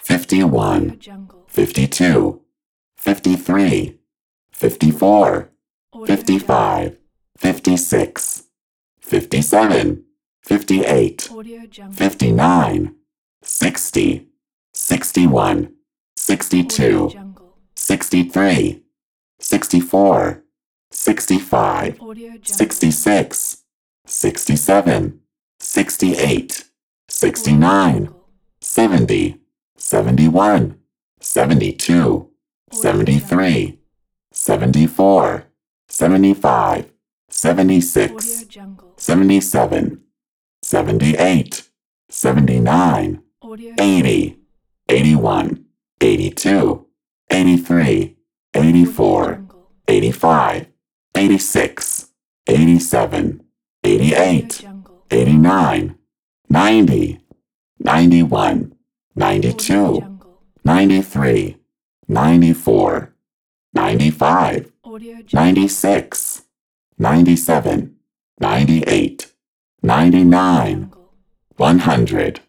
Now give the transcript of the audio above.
51, 52, 53, 54, 55, 56, 57, 58, 59, 60, 61, 62, 63, 64, 65, 66, 67, 68, 69, 70, 71, 72, 73, 74, 75, 76, 77, 78, 79, 80, 81, 82, 83, 84, 85, 86, 87, 88, 89, 90, 91, 92, 93, 94, 95, 96, 97, 98, 99, 100.